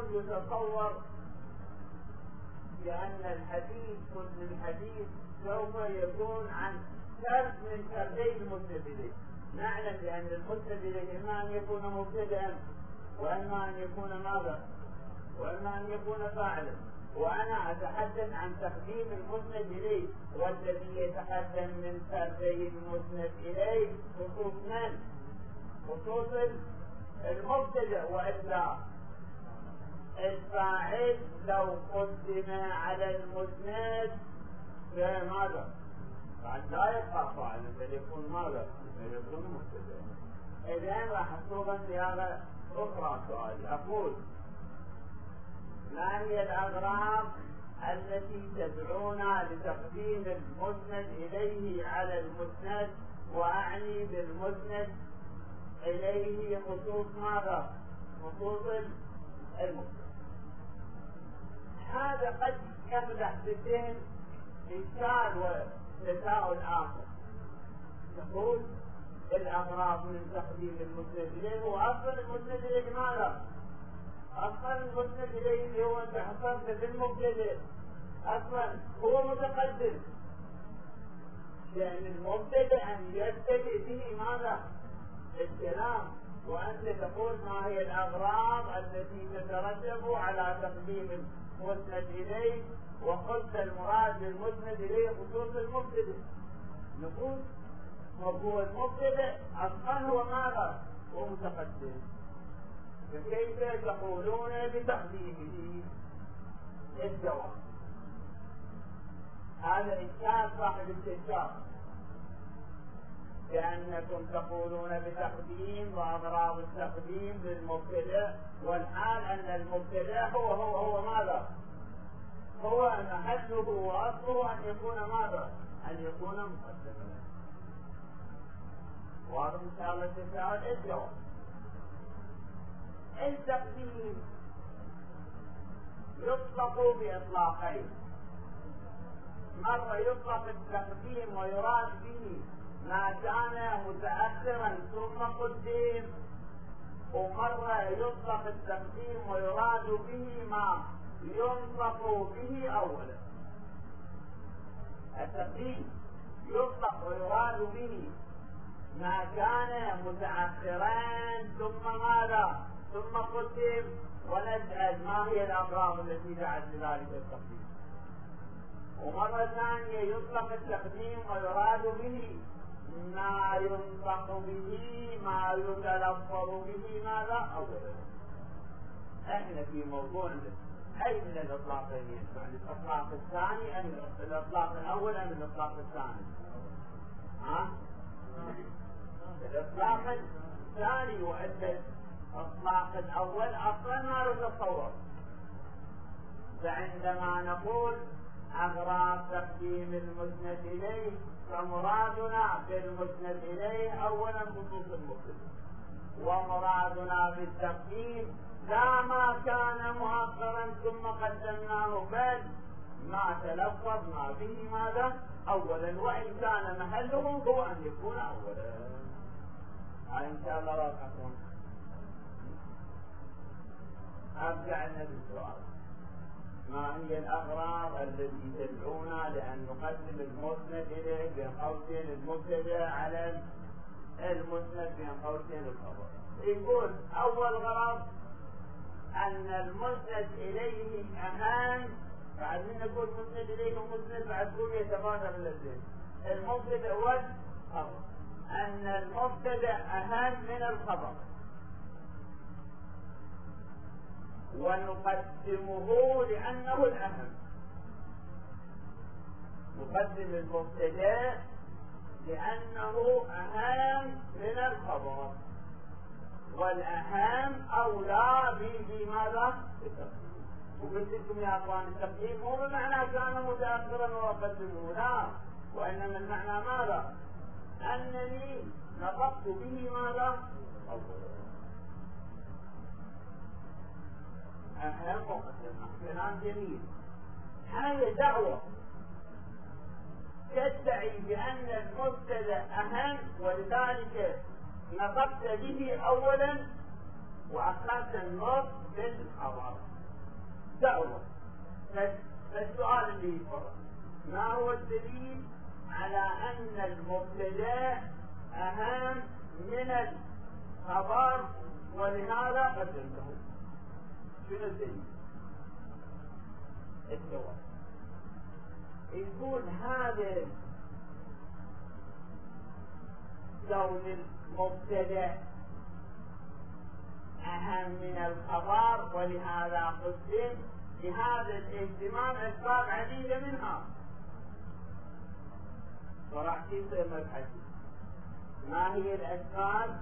يتصور بأن الحديث كل الحديث سوف يكون عن فرد من فردي المسند إليه. نعلم بأن المسند إليه إما أن يكون مبتدأ وإما أن يكون ماذا وإما أن يكون فاعلا، وأنا أتحدث عن تقديم المسند إليه، والذي يتقدم من فردي المسند إليه خصوص من؟ خصوص المبتدأ، وإلا الفاعل لو قدم على المسند فماذا؟ بعد لا يبقى فاعلا بل يكون ماذا؟ بل يكون مبتدأ. إذن راح أصوغا صياغة أخرى سؤالي، أقول ما هي الأغراض التي تدعونا لتقديم المسند إليه على المسند، وأعني بالمسند إليه خصوص ماذا؟ خصوص المسند. هذا قد يفتح بالذهن إشكال وتساؤل آخر. نقول الأغراض من تقديم المسند إليه، وأصل المسند إليه ماذا؟ أصل المسند إليه هو أنت حصلت بالمبتدئ، أصلا هو متقدم، لأن المبتدئ أن يبتدئ به ماذا؟ الكلام. وأنت تقول ما هي الأغراض التي تترتب على تقديم المسند إليه، وقلت المراد بالمسند إليه خصوص المبتدئ. نقول هو المبتدئ أصلا هو ماذا؟ هو متقدم، فكيف تقولون بتقديمه؟ الجواب هذا إشكال صاحب الاستشكال، كأنكم تقولون بتقديم وأغراض التقديم للمبتدئ، والحال أن المبتدئ هو ماذا؟ هو محله وأصله أن يكون ماذا؟ أن يكون مقدما. وهذا إن شاء الله تساؤل الجواب. التقديم يطلق بإطلاقين، مرة يطلق التقديم ويراد به ما كان متأخرا ثم قدم، ومرة يطلق التقديم ويراد به ما ينطق به أولا. التقديم يطلق ويراد به ما كان متأخرا ثم ماذا؟ ثم قدم، ونسأل ما هي الأغراض التي دعت لذلك التقديم. ومرة ثانية يطلق التقديم ويراد به ما ينطق به ما يتلفظ به ماذا؟ أولا. احنا في موضوع أي من الإطلاقين ينفع؟ الإطلاق الثاني أم الإطلاق الأول أم الإطلاق الثاني؟ الإطلاق الثاني، وإلا الإطلاق الأول أصلا ما نتصور. فعندما نقول أغراض تقديم المسند إليه فمرادنا بالمسند إليه أولا خصوص المسند، ومرادنا بالتقديم لا ما كان مؤخرا ثم قدمناه، بل ما تلفظنا به ماذا؟ أولا، وإن كان محله هو أن يكون أولا. إن شاء الله راقكم. أرجع لنا بالسؤال، ما هي الأغراض التي تدعونا لأن نقدم المسند إليه بين قوسين المبتدأ على المسند بين قوسين الخبر؟ يقول أول غرض أن المسند إليه أهم، بعدين نقول مسند إليه ومسند بعد كل يتبادر الذين المبتدأ والخبر، أن المبتدأ أهم من الخبر، ونقدمه لأنه الأهم. نقدم المبتدأ لأنه أهم من الخبر، والأهم أولى بماذا؟ بالتقديم. وقلت لكم يا أخوان التقديم مو بمعنى كان متأخرا وأقدمه، لا، وإنما المعنى ماذا؟ أنني نطقت به ماذا؟ أهم مقدمة. كلام جميل. هذه دعوة تدعي بأن المبتدأ أهم، ولذلك نطقت به أولا وأخذت النطق بالخبر. دعوة. فالسؤال اللي يفرق ما هو الدليل على أن المبتدأ أهم من الخبر ولهذا قدمته؟ شنو الدليل؟ الجواب يقول هذا كون المبتدأ أهم من الخبر ولهذا قدم، لهذا الاهتمام أسباب عديدة منها. وراح يصير مبحث ما هي الأسباب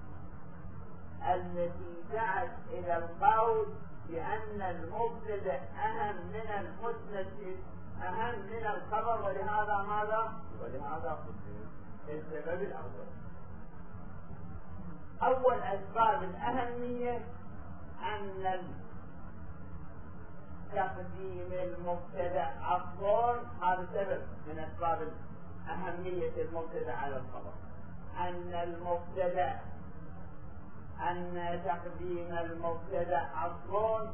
التي دعت إلى القول بأن المبتدأ أهم من المسند أهم من الخبر ولهذا ماذا؟ ولهذا قدم. السبب الأول، أول أسباب الأهمية أن تقديم المبتدأ أصل، هذا سبب من أسباب أهمية المبتدأ على الخبر، أن تقديم المبتدأ أصل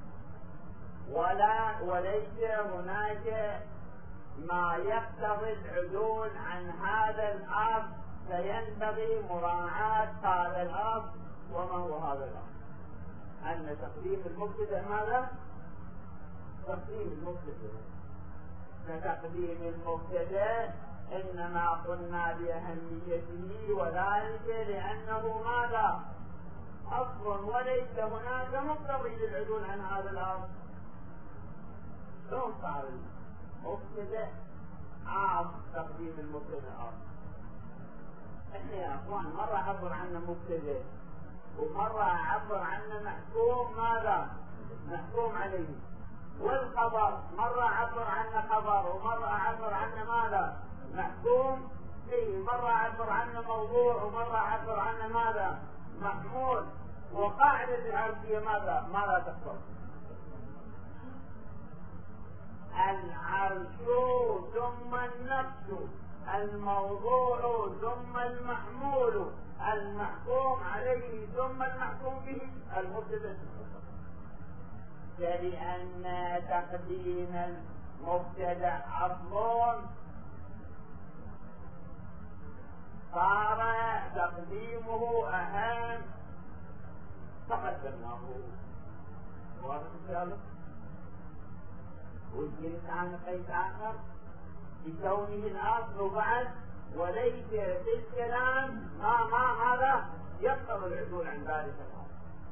وليس هناك ما يقتضي العدول عن هذا الأصل، فينبغي مراعاة هذا الأصل. وما هو هذا الأصل؟ أن تقديم المبتدأ ماذا؟ تقديم المبتدأ، فتقديم المبتدأ إنما قلنا بأهميته وذلك لأنه ماذا؟ أصل وليس هناك مقتضي للعدول عن هذا الأصل. شلون صار المبتدأ أصل؟ تقديم المبتدأ أصل. احنا يا اخوان مرة عبر عنه مبتدأ ومرة عبر عنه محكوم ماذا؟ محكوم عليه. والخبر مرة عبر عنه خبر ومرة عبر عنه ماذا؟ محكوم فيه. مرة عبر عنه موضوع ومرة عبر عنه ماذا؟ محمول. وقاعدة العرفية ماذا تقول؟ العرش ثم النفس، الموضوع ثم المحمول، المحكوم عليه ثم المحكوم به، المبتدأ. لأن تقديم المبتدأ أصل صار تقديمه أهم، فقدمناه. واضح الكلام؟ والجنس عن قيد آخر بكونه الأصل بعد وليس في الكلام ماذا يقتضي العدول عن ذلك الأصل.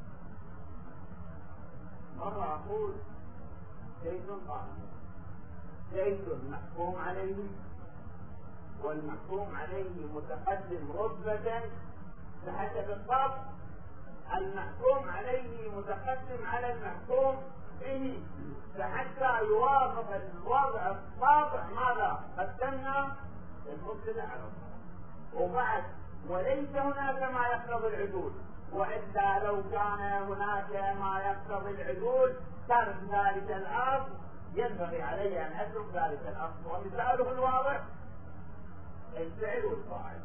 مرة أقول زيد قائم، زيد محكوم عليه والمحكوم عليه متقدم رتبة بحسب الطبع، المحكوم عليه متقدم على المحكوم به، فحتى يوافق الوضع الطابع ماذا قدمنا المبتدأ على الخبر. وبعد وليس هناك ما يقتضي العدول، وإلا لو كان هناك ما يقتضي العدول ترك ذلك الأصل، ينبغي علي أن أترك ذلك الأصل. ومثاله الواضح الفعل والفاعل.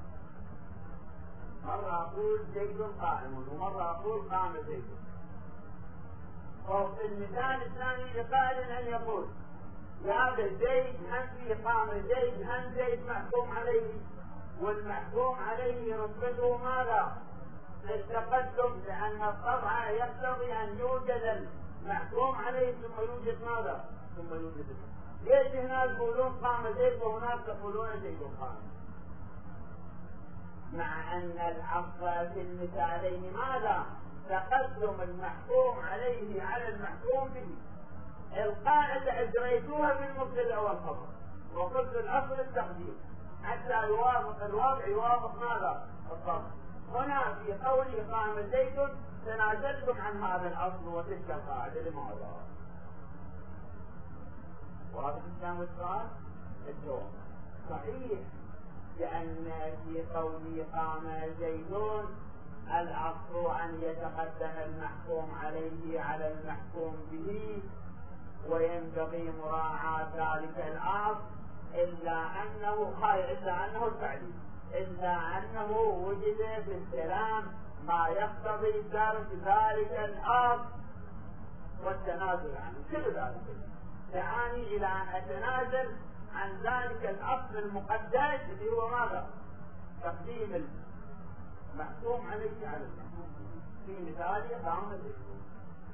مرة أقول زيد قائم ومرة أقول قام زيد. وفي المثال الثاني لقائل أن يقول هذا زيد هم في قام زيد هم زيد محكوم عليه، والمحكوم عليه رتبته ماذا؟ التقدم، لأن الطبع يقتضي أن يوجد المحكوم عليه ثم يوجد ماذا؟ ثم يوجد. ليش هنا يقولون قام زيد وهناك تقولون زيد قام؟ مع أن الأصل في المثالين ماذا؟ تقدم المحكوم عليه على المحكوم به. القاعدة أجريتوها في المبتدأ والخبر وقلت الأصل التقديم حتى يوافق الوضع يوافق ماذا؟ الطبع. هنا في قولي قام زيد تنازلتم عن هذا الأصل وتلك القاعدة. لماذا؟ واضح الكلام السؤال؟ الجواب صحيح، لأن في قولي قام زيدون الأصل أن يتقدم المحكوم عليه على المحكوم به، وينبغي مراعاة ذلك الأصل، إلا أنه التعليل، إلا أنه وجد في الكلام ما يقتضي ترك ذلك الأصل، والتنازل عنه، كل ذلك دعاني إلى أن أتنازل عن ذلك الأصل المقدس اللي هو ماذا؟ تقديم المحكوم عليه على المحكوم. في مثال قام زيدون.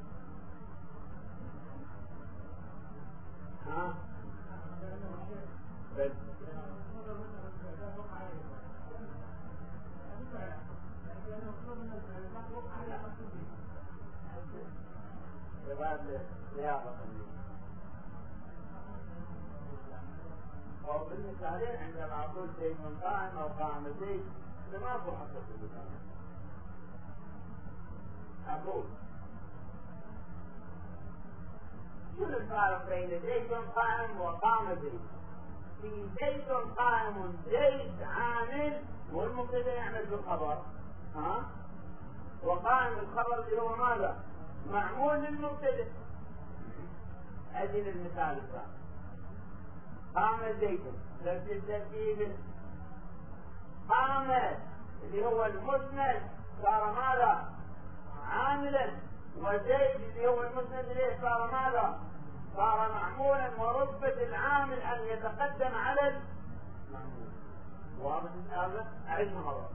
بس أو بالمثالين عندما أقول زيد قائم أو قام زيد لما أقول حسب المثال، أقول شو الفارق بين زيد قائم وقام زيد؟ في زيد قائم زيد عامل والمبتدأ يعمل بالخبر، وقائم الخبر اللي هو ماذا؟ معمول للمبتدأ. أجل المثال الثاني، قام زيد نفس التركيب، قام اللي هو المسند صار ماذا؟ عاملا، وزيد اللي هو المسند اليه صار ماذا؟ صار معمولا، ورتبة العامل أن يتقدم على المعمول. واضح هذا؟ أعيدها مرة.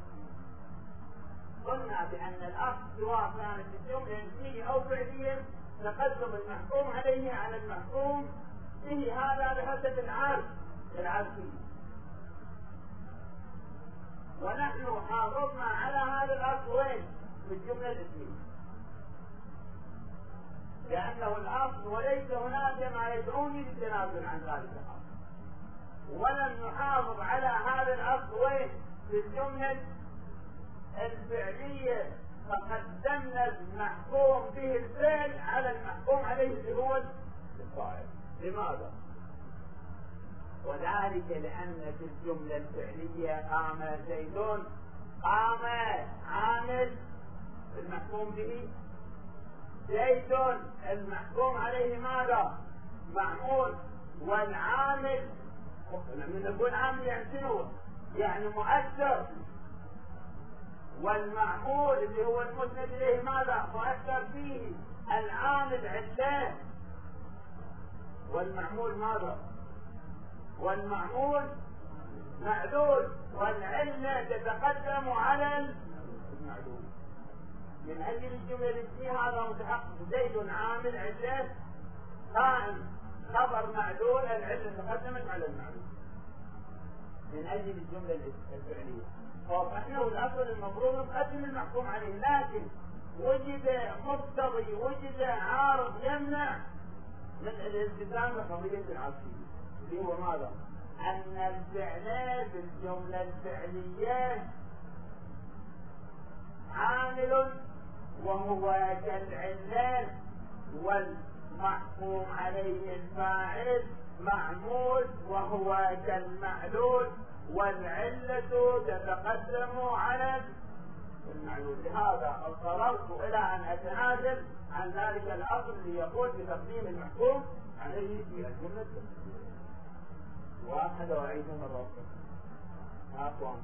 قلنا بأن الأصل سواء كانت الجملة اسمية أو فعلية تقدم المحكوم عليه على المحكوم به، هذا بحسب العرفي. ونحن حافظنا على هذا الأصل وين؟ في الجملة الاسمية، لأنه الأصل وليس هناك ما يدعوني للتنازل عن ذلك الأصل. ولم نحافظ على هذا الأصل وين؟ في الجملة الفعلية، فقدمنا المحكوم به الفعل على المحكوم عليه اللي هو الفاعل. لماذا؟ وذلك لأن في الجملة الفعلية قام زيدون، قام عامل المحكوم به، زيد المحكوم عليه ماذا؟ معمول، والعامل لما نقول عامل يعني شنو؟ يعني مؤثر، والمعمول اللي هو المسند اليه ماذا؟ مؤثر فيه. العامل علة والمعمول ماذا؟ والمعمول معلول، والعلة تتقدم على المعلول. من أجل الجملة الاسمية هذا متحقق، زيد عامل علة قائم خبر معلول، العلة تقدمت على المعلول من أجل الجملة الفعلية. فإحنا الأصل المفروض نقدم المحكوم عليه، لكن وجد مقتضي، وجد عارض يمنع من الالتزام بقضية العصرية، اللي هو ماذا؟ أن الفعل بالجملة الفعلية عامل وهو كالعلة، والمحكوم عليه الفاعل معمول وهو كالمعلول، والعلة تتقدم على المعلول. لهذا اضطررت إلى أن أتنازل عن ذلك الأصل اللي يقول بتقديم المحكوم عليه في الجملة. واحد وأعيدها مرة أخرى.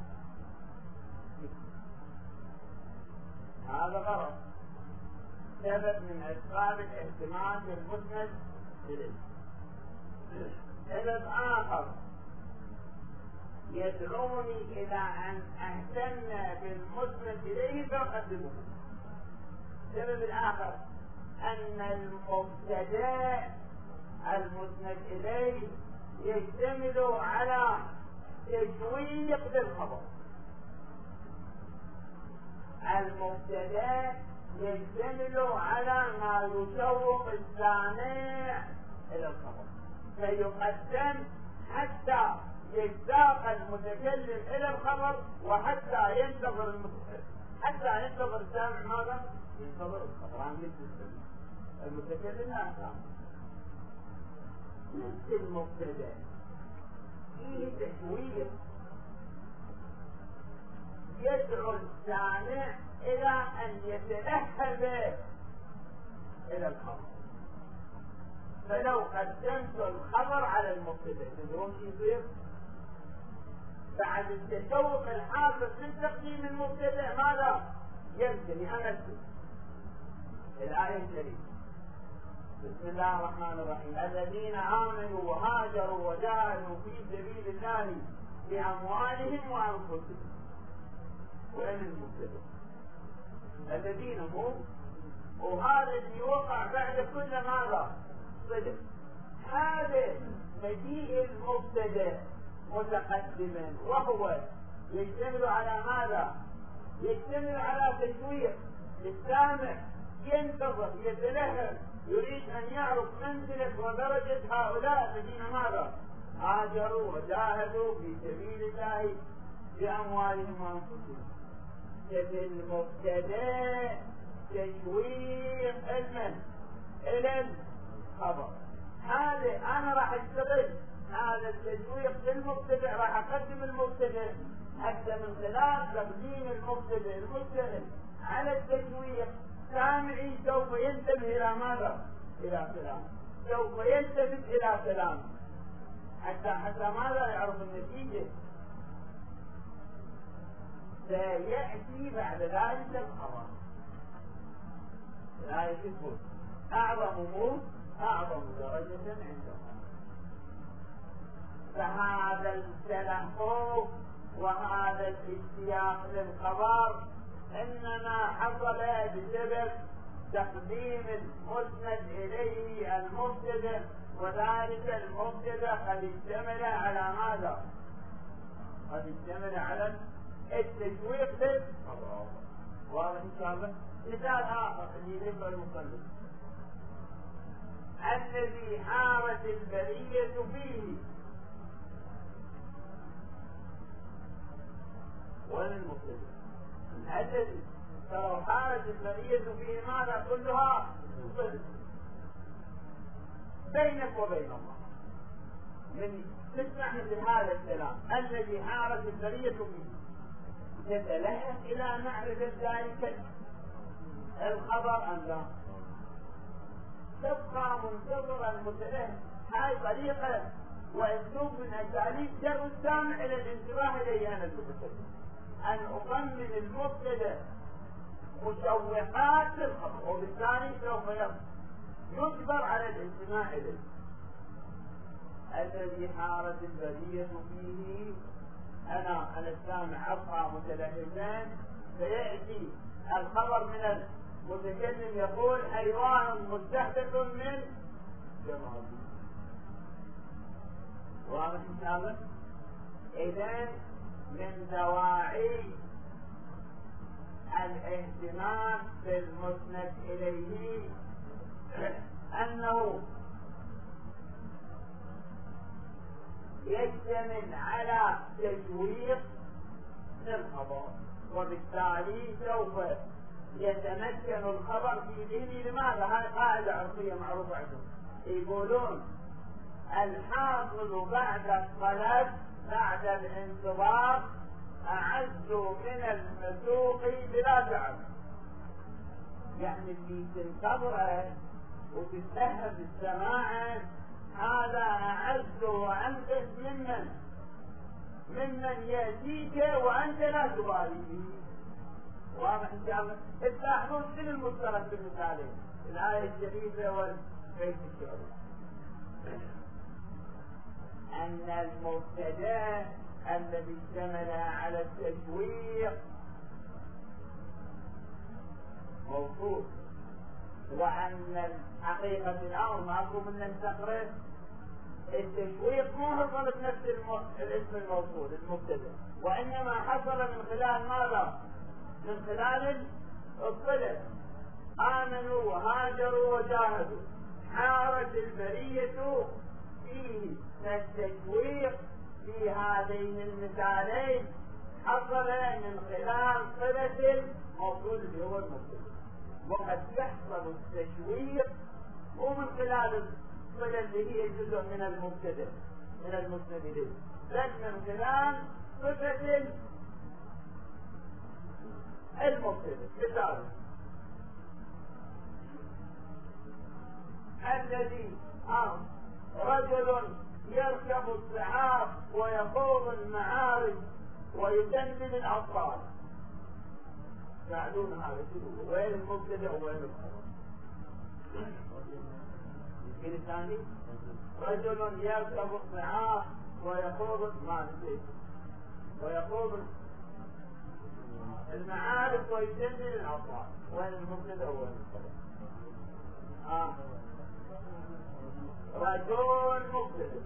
هذا غرض سبب من أسباب الاهتمام بالمسند إليه. سبب آخر يدعوني إلى أن أهتم بالمسند إليه فأقدمه. السبب الآخر أن المبتدأ المسند إليه يشتمل على تشويق للخبر. المبتدأ يشتمل على ما يشوق السامع إلى الخبر، فيقدم حتى يشتاق المتكلم إلى الخبر، وحتى ينتظر السامع ماذا؟ ينتظر الخبر عن المتكلم لا سامع. نفس المبتدأ فيه تشويق يدعو السامع إلى أن يتلهب إلى الخبر. فلو قدمت الخبر على المبتدأ تدرون شو يصير؟ بعد التشوق الحاصل من تقديم المبتدأ ماذا؟ يمكن أمثل الآية الكريمة بسم الله الرحمن الرحيم. الذين آمنوا وهاجروا وجاهدوا في سبيل الله بأموالهم وأنفسهم. وين المبتدأ؟ الذين هم، وهذا اللي وقع بعد كل ماذا؟ صدق. هذا مجيء المبتدأ متقدما، وهو يشتمل على ماذا؟ يشتمل على تشويق السامع، ينتظر، يتلهف، يريد أن يعرف منزلة ودرجة هؤلاء الذين ماذا؟ هاجروا وجاهدوا في سبيل الله بأموالهم وأنفسهم. في المبتدأ تشويق المن إلى الخبر. هذا أنا راح أشتغل هذا التشويق في المبتدأ، راح أقدم المبتدأ حتى من خلال تقديم المبتدأ على التشويق سامعي سوف ينتبه إلى ماذا؟ إلى كلام، سوف يلتفت إلى كلام حتى ماذا؟ يعرف النتيجة. سيأتي بعد ذلك الخبر. لا يشوفون أعظم درجة عندهم. فهذا التلهف وهذا الاشتياق للخبر إنما حصل بسبب تقديم المسند إليه المبتدأ، وذلك المبتدأ قد اشتمل على ماذا؟ قد اشتمل على التشويق للخبر. واضح إن شاء الله؟ مثال آخر اللي يذكر المصنف: الذي حارت البرية فيه. وين المبتدأ؟ الذي فلو حارت البرية فيه ماذا؟ كلها صدق بينك وبين الله. من تسمع مثل هذا الكلام الذي حارت البرية فيه، تتلهف إلى معرفة ذلك الخبر أم لا؟ تبقى منتظرا متلهف. هاي طريقة وأسلوب من أساليب جر السامع إلى الانتباه إليه. أنا المبتدأ أن أقنن المبتدأ مشوقات للخبر، وبالتالي سوف يجبر على الاستماع إليه. الذي حارت البرية فيه، أنا السامع أبقى متلهفا، فيأتي الخبر من المتكلم يقول: حيوان مستهدف من جماله. واضح إن شاء الله؟ إذن من دواعي الاهتمام بالمسند إليه أنه يشتمل على تشويق للخبر، وبالتالي سوف يتمكن الخبر في ذهني. لماذا؟ هذه قاعدة عرفية معروفة عندهم، يقولون: الحاصل بعد الطلب بعد الانتظار أعز من المسوق بلا تعب. يعني اللي تنتظره وتتلهف السماع هذا أعز وأنقذ ممن يأتيك وأنت لا تبالي به. واضح إن شاء الله؟ تلاحظون شنو المشترك في المثالين؟ الآية الشريفة والبيت الشعري، أن المبتدأ الذي اشتمل على التشويق موصول، وأن حقيقة الأمر ماكو من نستقرب التشويق مو حصل بنفس الاسم الموصول المبتدأ، وإنما حصل من خلال ماذا؟ من خلال الطلب. آمنوا وهاجروا وجاهدوا، حارت البرية فيه. فالتشويق في هذين المثالين حصل من خلال صلة الموصول اللي هو المبتدأ، وقد يحصل التشويق مو من خلال الصلة اللي هي جزء من المبتدأ من المسند إليه، بل من خلال صفة المبتدأ. مثال: الذي رجل يركب السحاب ويخوض المعارج ويجنب الأطفال. ساعدونا هذا شنو؟ وين المبتدأ وين الخبر؟ الثاني رجل يركب الصعاب ويخوض ويخوض المعارف ويجنن الأطفال. وين المبتدأ وين الخبر؟ رجل مبتدأ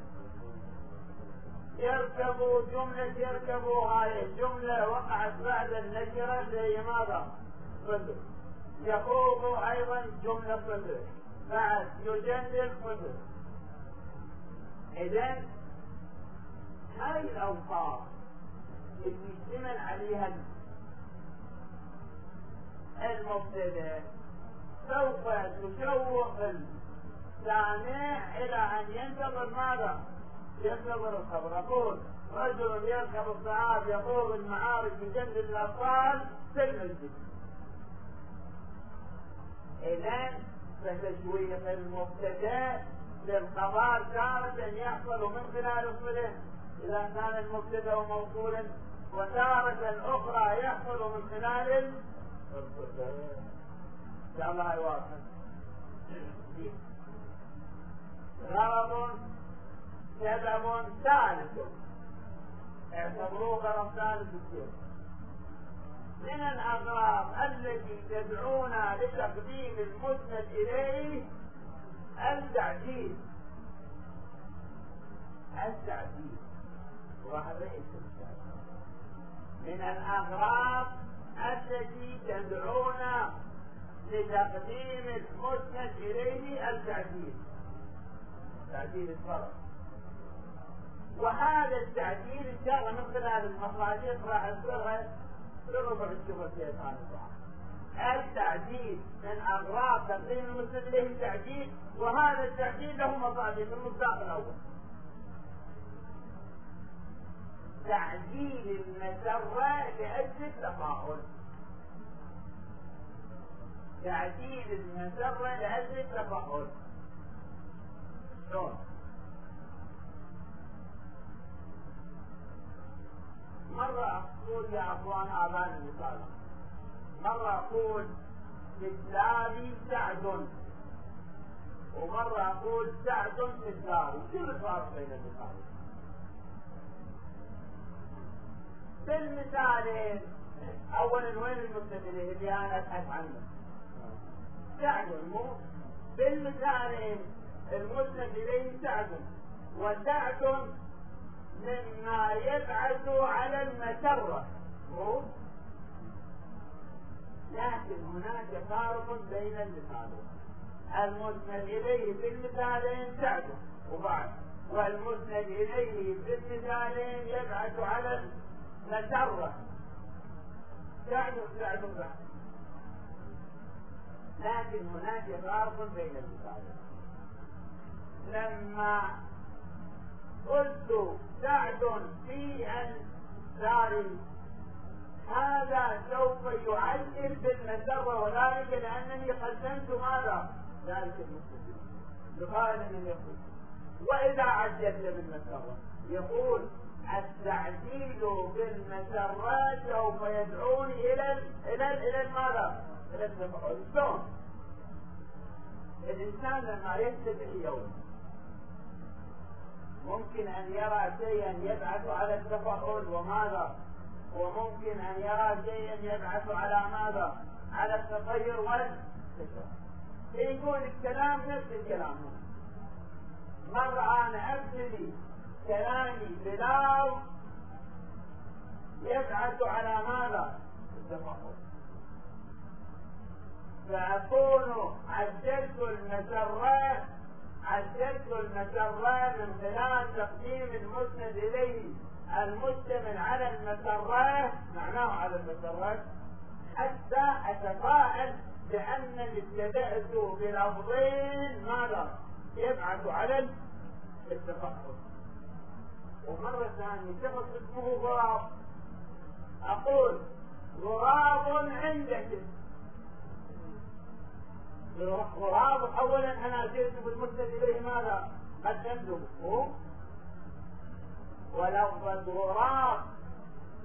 يركب جملة يركب هاي الجملة وقعت بعد النكرة زي ماذا؟ صدر. يخوض أيضا جملة صدر بعد يجنن صدر. إذن هاي الأوصاف اللي يشتمل عليها المبتدأ سوف تشوق السامع إلى أن ينتظر ماذا؟ ينتظر الخبر. أقول رجل يركب الصعاب يخوض المعارك يجنن الأطفال في المسجد. إذن فتشويق المبتدأ للخبر تارة يحصل من خلال الصلة إذا كان المبتدأ موصولا، وتارة أخرى يحصل من خلال الصلة. إن شاء الله يواصل. غرض سبب ثالث، اعتبروه غرض ثالث الشيء من الأغراض التي تدعونا لتقديم المسند إليه التعجيل. وهذا من الأغراض التي تدعونا لتقديم المسند إليه التعجيل، تعجيل الفرق. وهذا التعجيل إن شاء الله من خلال المصادر راح نذكرها بربع الشغل في هذا الصعب. التعجيل من أغراض تقديم المسند إليه التعجيل، وهذا التعجيل له مصادر. في المصداق الأول تعجيل المسرة لأجل التفاؤل. تعجيل المسرة لأجل التفاؤل شلون؟ مرة أقول يا أخوان آبان المثال، مرة أقول بالدار سعد، ومرة أقول سعد في الدار. شو الفرق بين المثالين؟ بالمثالين أولا وين المسند إليه اللي أنا أبحث عنه؟ سعد. مو بالمثالين المسند إليه سعد، وسعد مما يبعث على المسرة. لكن هناك فارق بين المثالين. المسند إليه في المثالين سعد وبعد، والمسند إليه في المثالين يبعث على المسرة سعد بعد. لكن هناك فارق بين المثالين. لما قلت سعد في الدار هذا سوف يعجل بالمسرة، وذلك لأنني قدمت ماذا؟ ذلك المسلم يقال من يقول. وإذا عجلت بالمسرة يقول التعجيل بالمسرة سوف يدعوني إلى ماذا؟ إلى التفاؤل. شلون؟ الإنسان لما يفتتح يوم ممكن أن يرى شيئا يبعث على التفاؤل وماذا؟ وممكن أن يرى شيئا يبعث على ماذا؟ على التغير والتشاؤم. يقول الكلام نفس الكلام. مرة أنا أبتدي كلامي بلاو يبعث على ماذا؟ التفاؤل، فأكون عجلت المسرة من خلال تقديم المسند إليه المشتمل على المسرة، معناه على المسرة، حتى أتفاءل بأنني ابتدأت بلفظين ماذا؟ يبعث على التفاؤل. ومرة ثانية شخص اسمه غراب، أقول غراب عندك. غراب أولا أنا جئت بالمسند إليه ماذا؟ قدمته. ولفظ غراب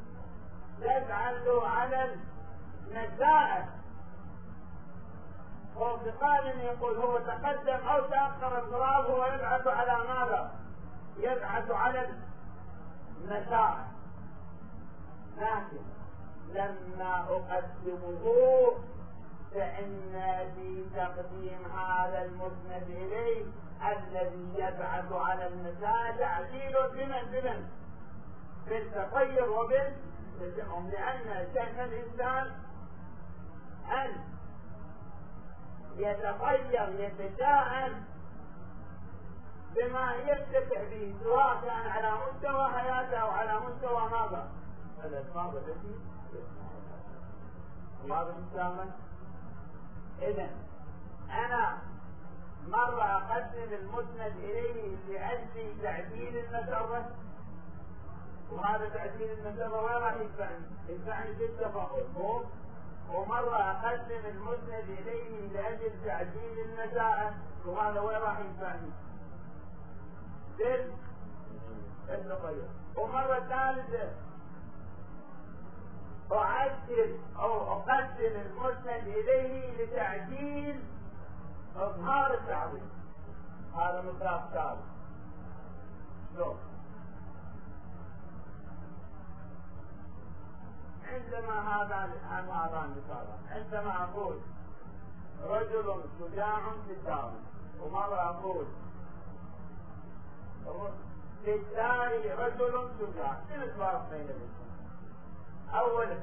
تجعل على النزاعة وبقال يقول هو تقدم أو تأخر الغراب هو يبعث على ماذا؟ يبعث على المساء. لكن لما أقدمه فإن في تقديم هذا المسند إليه الذي يبعث على المساء تعديل بمن بالتطير وبالتزمهم، لأن شأن الإنسان أن يتغير يتشاءم بما يرتفع به سواء كان على مستوى حياته أو على مستوى ماذا؟ الأسباب التي واضح كامل. إذن أنا مرة أقدم المسند إليه لأجل تعديل المسرة، وهذا تعديل المسرة وين راح يدفعني؟ يدفعني في التفاؤل. ومرة أقدم المسند إليه لأجل تعديل المساء، وهذا وين راح يدفعني؟ بالتطير. ومرة ثالثة أعدل أو أقدم المسند إليه لتعديل إظهار التعظيم. هذا مصداق ثالث. شوف، عندما هذا مثال، عندما أقول رجل شجاع في الدار، ومرة أقول في الدار رجل شجاع، شنو الفرق بين الاثنين؟ أولا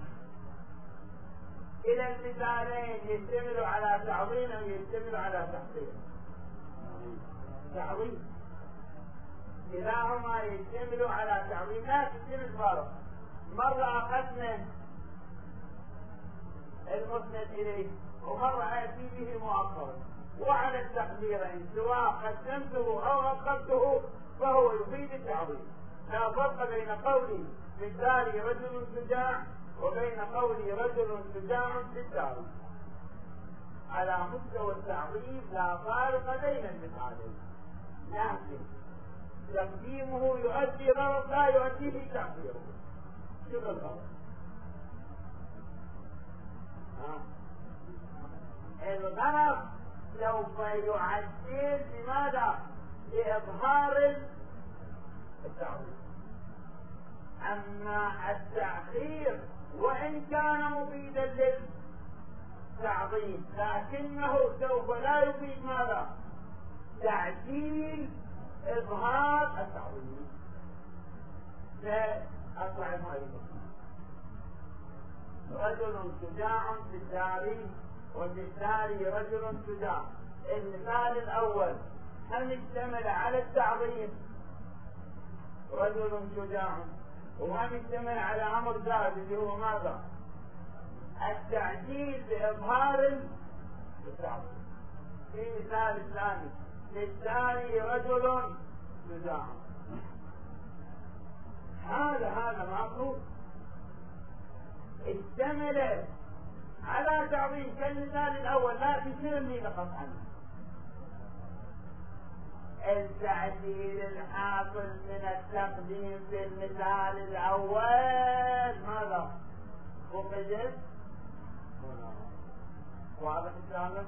إلى المثالين يشتمل على تعظيم أو يشتمل على تحقير؟ تعظيم. كلاهما يشتمل على تعظيم، لكن شنو الفرق؟ مرة أقدم المسند إليه ومرة آتي به مؤخرا، وعلى التقديرين سواء قدمته أو أخرته فهو يفيد التعظيم. لا فرق بين قولي في الدار رجل شجاع وبين قولي رجل شجاع في الدار. على مستوى التعظيم لا فارق بين المثالين، لكن تقديمه يؤدي غرض لا يؤديه تأخيره. شوف الغرض، الغرض سوف يعدل لماذا؟ لإظهار التعظيم. أما التأخير وإن كان مفيدا للتعظيم لكنه سوف لا يفيد ماذا؟ تعديل إظهار التعظيم. فأطلع المعلومة، رجل شجاع في الدار وفي الدار رجل شجاع. المثال الأول هل اشتمل على التعظيم رجل شجاع، وهل اشتمل على أمر زائد اللي هو ماذا؟ التعديل بإظهار التعظيم. في مثال الثاني في الدار رجل شجاع، هذا معروف اشتمل على تعظيم كالمثال الأول، لكن شنو اللي نقص عنه؟ التعديل الحاصل من التقديم في المثال الأول ماذا؟ فقد. واضح الكلام؟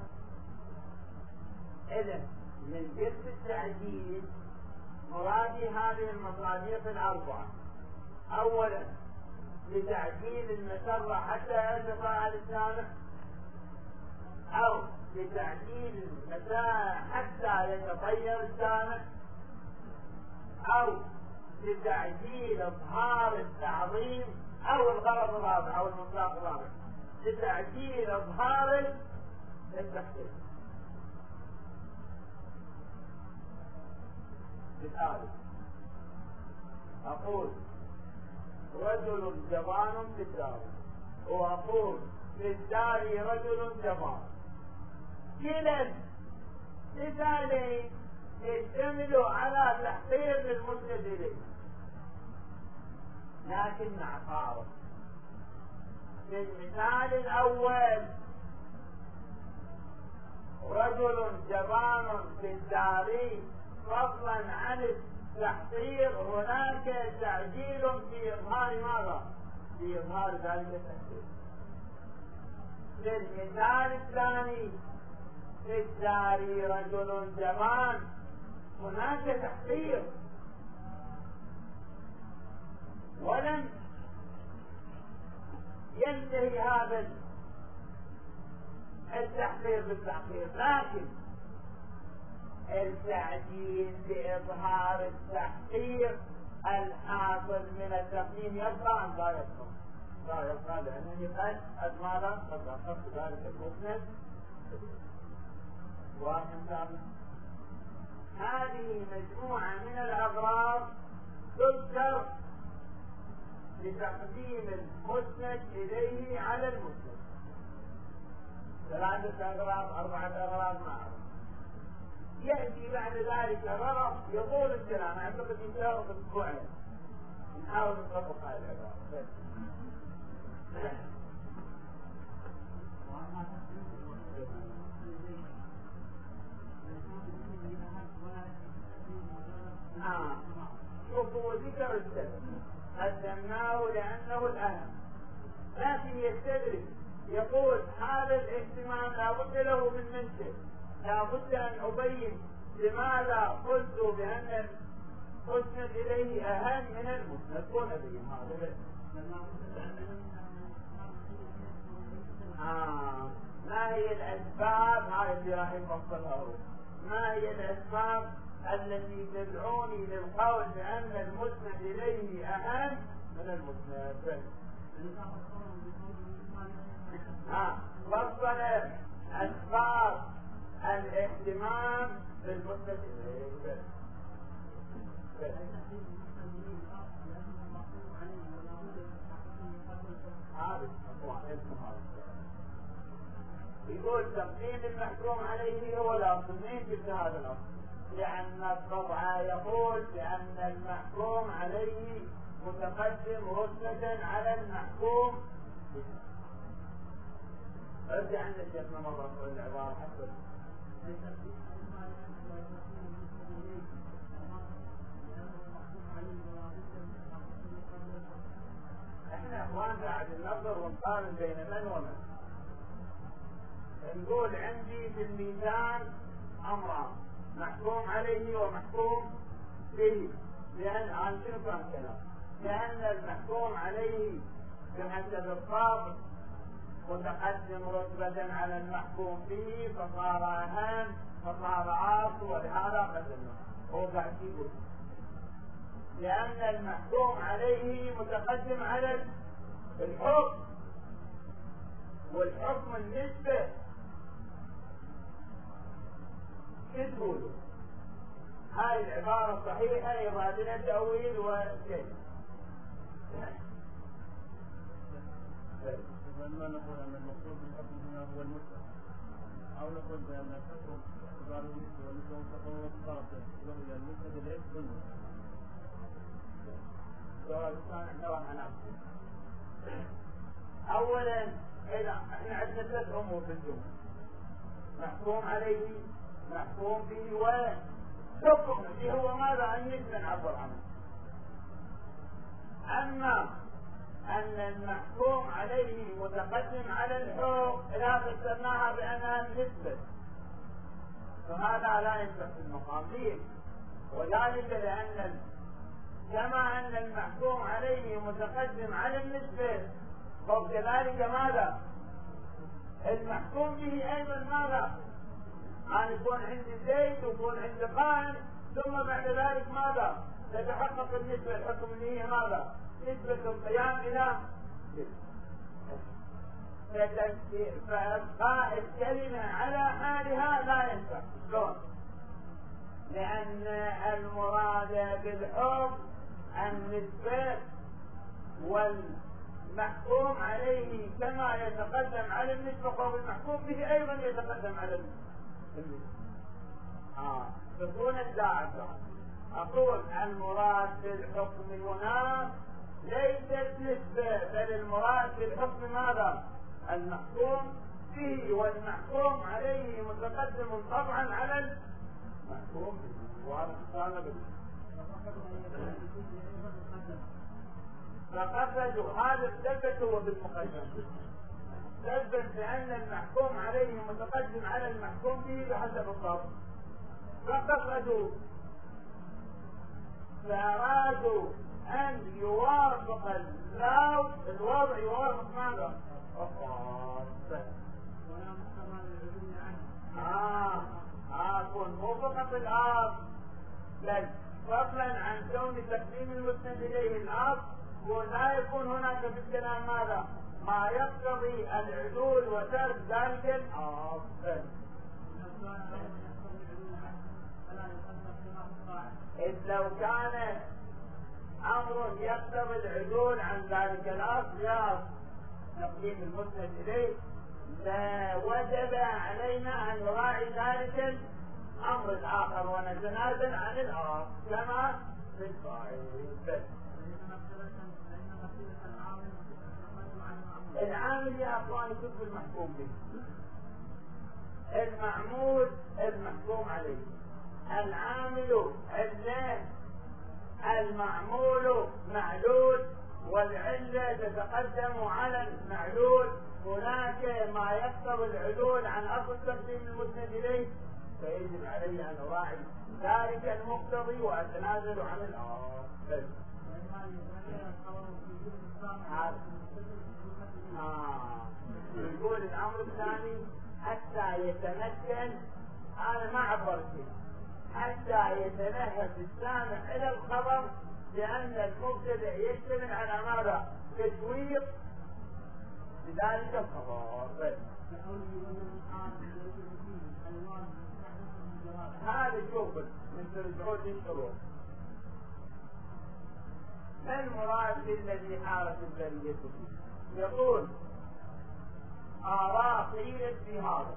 إذن من جهة التعديل مرادي هذه المصادق الأربعة. أولا لتعديل المسرة حتى يرتفع لسانه، أو لتعديل المساء حتى يتطير لسانه، أو لتعديل إظهار التعظيم، أو الغرض الرابع أو المصداق الرابع لتعديل إظهار التحقيق. بالآلة أقول رجل جبان في الدار، وأقول في الدار رجل جبان. كلا مثالين يشتملوا على تحقير للمسند إليه، لكن مع فارق. في المثال الأول رجل جبان في الدار، فضلا عن التحقير هناك تعديل في إظهار ماذا؟ في إظهار ذلك التحقير. في المثال الثاني في الدار رجل جبان، هناك تحقير. ولم ينتهي هذا التحقير بالتحقير، لكن التعجيل بإظهار التحقير الحاصل من التقديم يبقى أم لا يبقى؟ لا يبقى، لأنني قد ماذا؟ قد أخذت ذلك المسند ومن هذه مجموعة من الأغراض تذكر لتقديم المسند إليه على المسند. 3 أغراض 4 أغراض معه. يأتي بعد ذلك غرض يطول الكلام، أعتقد إن شاء الله أسبوعين نحاول نطبق هذه العبارة. شوفوا ذكر السبب قدمناه لأنه الأهم، لكن يستدرك يقول هذا الاهتمام لا بد له من منشأ، لا بد أن أبين لماذا قلت بأن المسند إليه أهم من المسند. كون أبين هذا ما هي الأسباب، هذه اللي راح يفصلها. ما هي الأسباب التي تدعوني للقول بأن المسند إليه أهم من المسند؟ فصل أسباب الاهتمام بالمسند إليه. يقول تقديم المحكوم عليه هو الأصل. مين جبت هذا الأصل؟ لأن الطبع يقول بأن المحكوم عليه متقدم رتبة على المحكوم. ارجع عند شيخنا مرة في العبارة حسب احنا اخوان بعد النظر ونقارن بين من ومن. نقول عندي في الميزان امران، محكوم عليه ومحكوم به. لان عن شنو كان كلام؟ لان المحكوم عليه بحسب الضابط متقدم رتبة على المحكوم به فصار اهم فصار اصل، ولهذا قدمنا. هو قاعد يقول لأن المحكوم عليه متقدم على الحكم، والحكم النسبة تقولوا هاي العبارة صحيحة يراد لها تأويل وكيف. لما نقول أن المقصود بالحكم هنا هو المسلم، أو نقول بأن الحكم اعتبار المسلم والمسلم تقوى الطرفين وهي المسلم إليه بالمسلم. اولا اذا احنا عندنا 3 امور في الجمله: محكوم عليه، محكوم به، وحكم اللي هو ماذا ان يجب نعبر عنه. اما ان المحكوم عليه متقدم على الحكم اذا فسرناها بانها نسبه، فهذا لا ينفع في المقام. وذلك لان كما أن المحكوم عليه متقدم على النسبة، وكذلك ماذا؟ المحكوم به أيضا ماذا؟ أن يكون عندي زيد ويكون عندي قائم، ثم بعد ذلك ماذا؟ تتحقق النسبة الحكم اللي هي ماذا؟ نسبة القيام إلى فإبقاء الكلمة على حالها لا ينفع. شلون؟ لأن المراد بالحكم النسبة، والمحكوم عليه كما يتقدم على النسبة فهو المحكوم به أيضا يتقدم على النسبة. تكون الداعبة. أقول المراد بالحكم هنا ليست نسبة، بل المراد بالحكم ماذا؟ المحكوم به، والمحكوم عليه متقدم طبعا على المحكوم به. وهذا كان فقصدوا هذا الثبت هو بالمقدم. تثبت بأن المحكوم عليه متقدم على المحكوم به بحسب الضبط. فقصدوا فأرادوا أن يوافق الوضع يوافق ماذا؟ كن مو فقط الأصل، بل فضلا عن كون تقديم المسند إليه الأصل، ولا يكون هناك في الكلام ماذا؟ ما يقتضي العدول وترك ذلك الأصل. إذ لو كان أمر يقتضي العدول عن ذلك الأصل يا تقديم المسند إليه، لوجب علينا أن نراعي ذلك الأمر الآخر ونتنازل عن الأصل كما في الصحيح. العامل يا أخواني كتب المحكوم به، المعمول المحكوم عليه، العامل علة، المعمول معلول، والعلة تتقدم على المعلول. هناك ما يقتضي العدول عن أصل تقديم المسند إليه، فيجب علي أن أراعي ذلك المقتضي وأتنازل عن الأصل. يقول الأمر الثاني حتى يتمكن، أنا ما عبرت حتى يتنهى السامع إلى الخبر، لأن المبتدع يشتمل على ماذا؟ تشويق بذلك الخبر. هذا شوف من ترجعون للشروط. ما المراد بالذي حارت البرية فيه؟ يقول آراء قيلت في هذا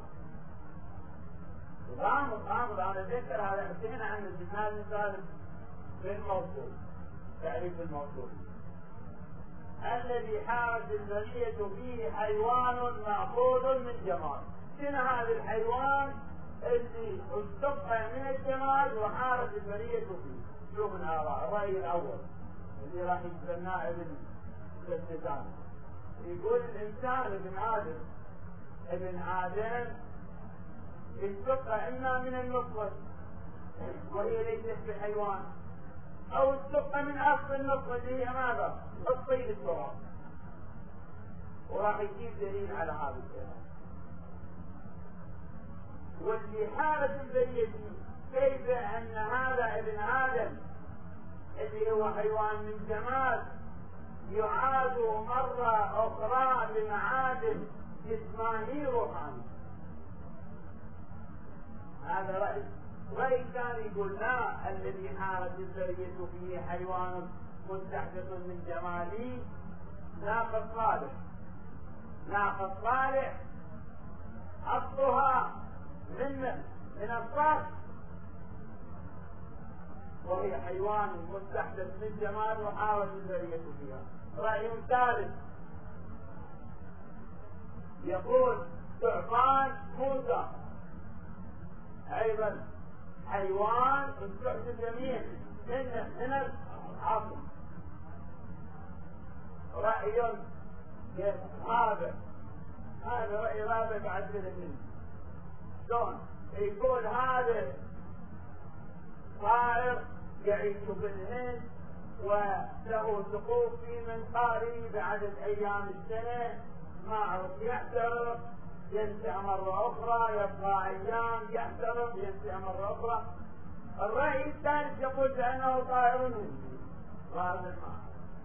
غامض. أنا ذكر هذا حكينا عن الجمال الثالث في الموصول، تعريف الموصول: الذي حارت البرية فيه حيوان مأخوذ من جمال. شنو هذا الحيوان اللي استبقى من الجمال وحارت البرية فيه؟ شوف الآراء. الرأي الأول اللي راح يتبناه ابن الاتزان، يقول الإنسان ابن آدم استبقى إما من النطفة وهي ليست بحيوان، أو استبقى من أصل النطفة اللي هي ماذا؟ الطين التراب. وراح يجيب دليل على هذا الكلام. واللي حالة البرية كيف أن هذا ابن آدم اللي هو حيوان من جمال يعاد مرة أخرى بمعادن جسماني روحاني. هذا رأي. رأي ثاني يقول لا، الذي حارت البرية فيه حيوان مستحدث من جمالي، ناقة صالح أصلها من الصالح، وهي حيوان مستحدث من جمال وحارت البرية فيها. رأي ثالث يقول ثعبان موسى أيضا حيوان استحدث من العصر. رأي رابع، هذا رأي رابع بعد كذا منه. شلون؟ يقول هذا طائر يعيش بالهند وله سقوط في منقاره بعدد أيام السنة، ما عرف يحترق، ينسى مرة أخرى، يبقى أيام يحترق، ينسى مرة أخرى. الرأي الثالث يقول بأنه طائر هندي غارب الماء.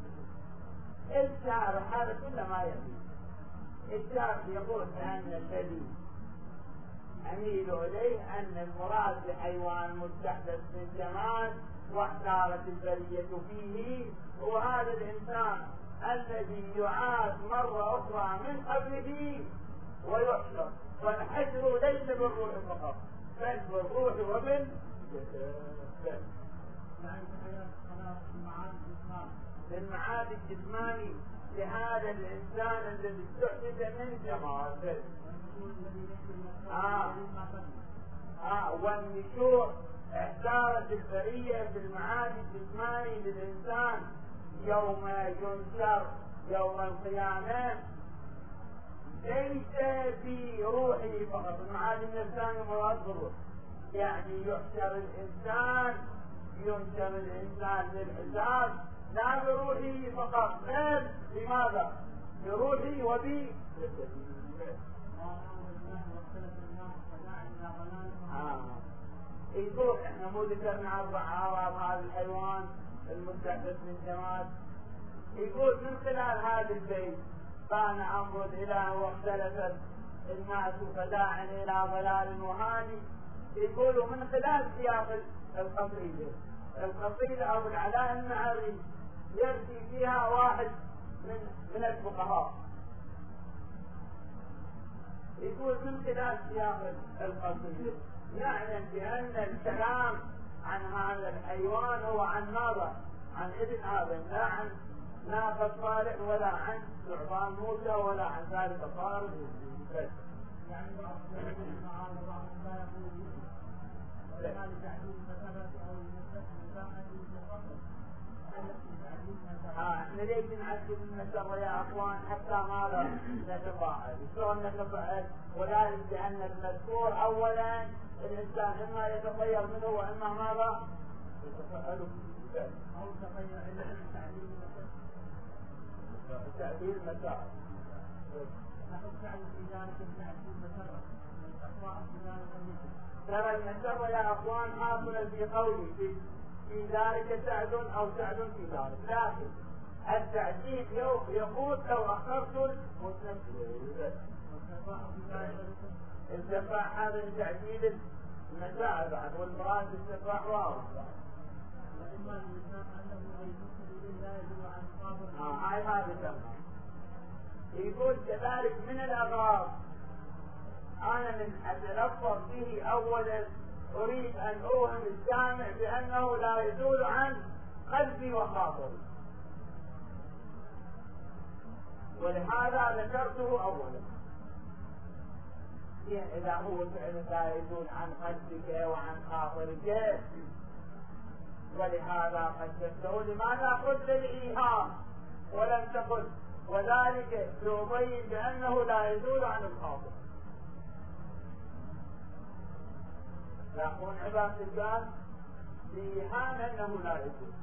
الشارح هذا كله ما يبي. الشارح يقول بأن الذي أميل إليه أن المراد بحيوان مستحدث من جمال واحتارت البرية فيه هو هذا الإنسان الذي يعاد مرة أخرى من قبله ويحشر. والحشر ليس بالروح فقط بل بالروح وبالجسد. بالمعاد الجسماني لهذا الإنسان الذي استحدث من جمال. والنشور احتارت البرية بالمعاد الجسماني للإنسان يوم ينشر يوم القيامة، ليس في روحه فقط. المعادن الإنسان مراد بالروح، يعني ينشر الإنسان للحساب لا بروحه فقط، بل بماذا؟ بروحه وبجسده. يقول احنا مو ذكرنا 4 أعراض هذا الحيوان المستحدث من جماد. يقول من خلال هذا البيت كان أمر الإله واختلفت الناس فداع إلى ضلال وهادي. يقولوا من خلال سياق القصيدة أو العلاء المعري يرثي فيها واحد من الفقهاء، يقول من خلال سياق القصيدة نعلم بأن الكلام عن هذا الحيوان هو عن ماذا؟ عن ابن آدم، لا عن ناقة صالح ولا عن ثعبان موسى ولا عن ذلك صارم. يعني بعض لا يقول احنا ليش نعدل المسر يا اخوان حتى ماذا نتفاعل؟ شلون نتفاعل؟ وذلك لان المذكور اولا الانسان اما يتطير منه واما ماذا؟ يتفاعل به او تغير الى تعديل المسار. نحن فعل في ذلك التعديل مسرة من الاخطاء في ذلك المثل. ترى المسر يا اخوان حاصلا في قولي في ذلك سعد او سعد في ذلك، لكن التعديل يقول لو اخرت المسند التفاع هذا تعديل المساء بعد، والمراد التفاع واضح. واما الانسان انه يمثل لا يدل عن الصابر. هاي هذا كمان يقول كذلك من الاغراض انا من اتلفظ به اولا اريد ان اوهم السامع بانه لا يزول عن قلبي وخاطري، ولهذا ذكرته اولا. يعني اذا هو فعلا لا يزول عن قلبك وعن خاطرك ولهذا قدمته. لماذا قلت الايهام ولم تقل وذلك ليبين بانه لا يزول عن الخاطر؟ يكون عبارة الجاد بإيهام أنه لا يجوز.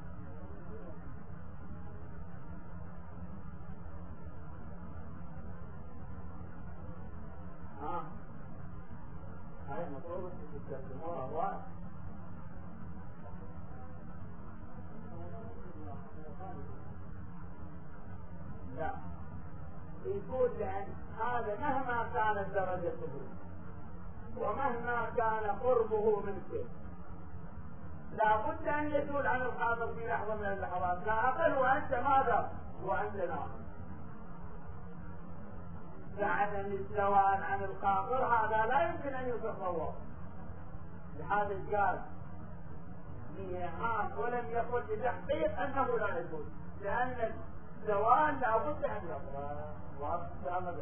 هاي المفروض تستخدموها أول. لا يقول لأن هذا مهما كانت درجته ومهما كان قربه منك لا بد أن يزول عن الخاطر في لحظة من اللحظات، لا أقل وأنت ماذا؟ وأنت ناقص. فعدم الزوال عن الخاطر هذا لا يمكن أن يتصور. لهذا قال بإيهام ولم يقل بتحقيق أنه لا يزول، لأن الزوال لا بد أن يظهر واضح.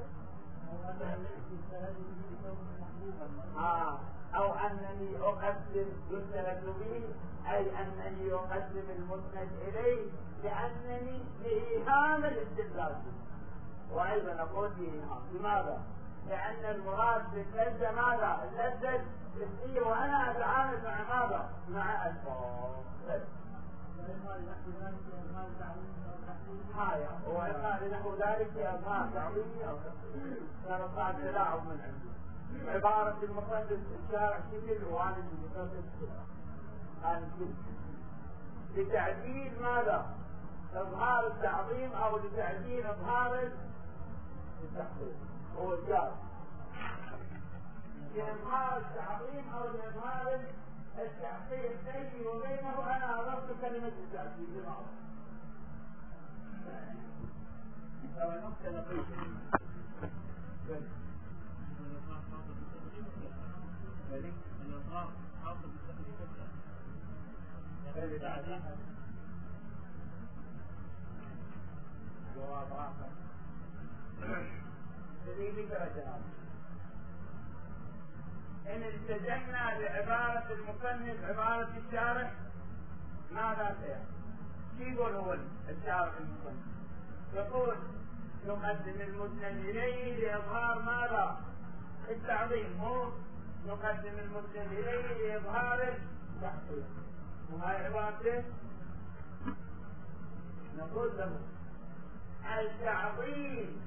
أو أنني أقدم يستند به، أي أنني أقدم المسند إليه لأنني بإيهام الاستدلال به. وأيضا نقول بإيهام. لماذا؟ لأن المراد باللذة ماذا؟ اللذة الحسية، وأنا أتعامل مع ماذا؟ مع الفاظ. ويقال نحو ذلك في ألفاظ تعظيمية أو تقديرية. كان تلاعب من عنده. عبارة المقدس الشارع شكل وعن المقدس عن كل لتعديل ماذا؟ إظهار التعظيم أو لتعديل إظهار التحقيق. هو الجار لإظهار التعظيم أو لإظهار التحقيق بيني وبينه. أنا أردت كلمة التعديل لماذا؟ ترى نقطة لطيفة. الإظهار حاصل بالتقدير جواب آخر دليل درجات. إن التزمنا بعبارة المصنف عبارة الشارح ماذا سيحصل؟ شو يقول هو الشارح المصنف؟ يقول نقدم المسند إليه لإظهار ماذا؟ التعظيم، مو نقدم المسند إليه لإظهار التحقيق. وهاي عبارته نقول له التعظيم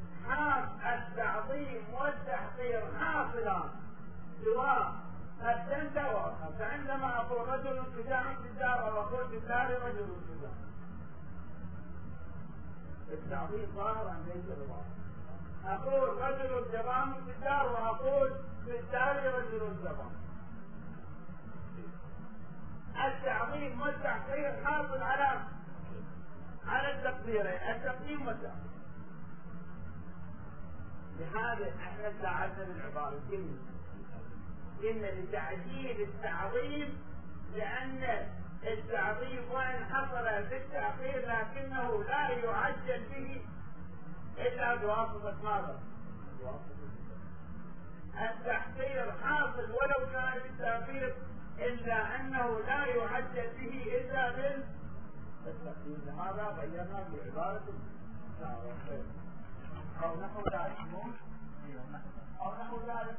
والتحقير حاصلان سواء قدمت وأخرت. فعندما أقول رجل شجاع في الدار أو أقول في الدار رجل شجاع، التعظيم ظاهر عن ليس بظاهر. أقول رجل جبان في الدار وأقول في الدار رجل جبان. التعظيم والتحقير حاصل على التقديرين، التقديم والتأخير. لهذا احنا ساعدنا بالعبارة إن لتعجيل التعظيم، لأن التعظيم وإن حصل في التأخير لكنه لا يعجل به إلا بواسطة ماذا؟ التحقير حاصل ولو كان في التأخير، إلا أنه لا يعجل به إلا بالتقدير. لهذا بينا بعبارة أو نحو ذلك أو نحو ذلك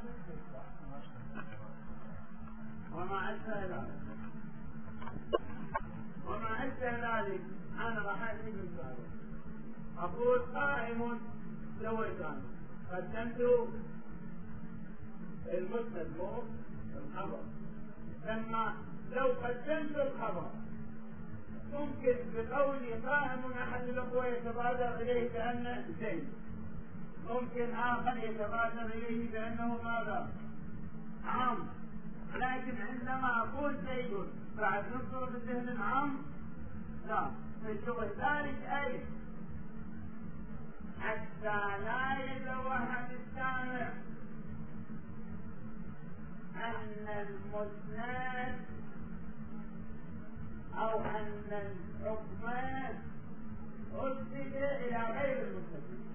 وما أشبه ذلك أنا راح أجيب مثال. أقول قائم سويتان، قدمت المسند مو الخبر. لما لو قدمت الخبر ممكن بقولي قائم أحد الأخوة يتبادر إليه كأنه زيد، ممكن آخر يتبادر إليه كأنه ماذا؟ عام. لكن عندما أقول زيد بعد نصر بالذهن العام لا، فشبه ذلك أي حتى لا يتوهم السامع أن المسند أو أن الحكم أسند إلى غير المسند.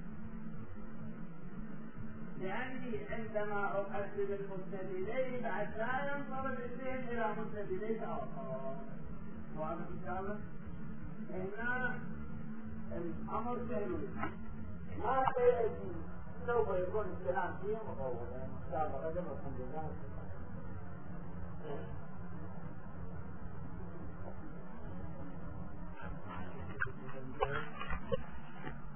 لأني عندما أقدم المسند إليه بعد لا ينصرف الذهن إلى مسند إليه آخر. واضح إن شاء الله؟ هنا الأمر سهل، ما سيأتي سوف يكون الكلام فيه مطولا إن شاء الله. قدم الحمد لله.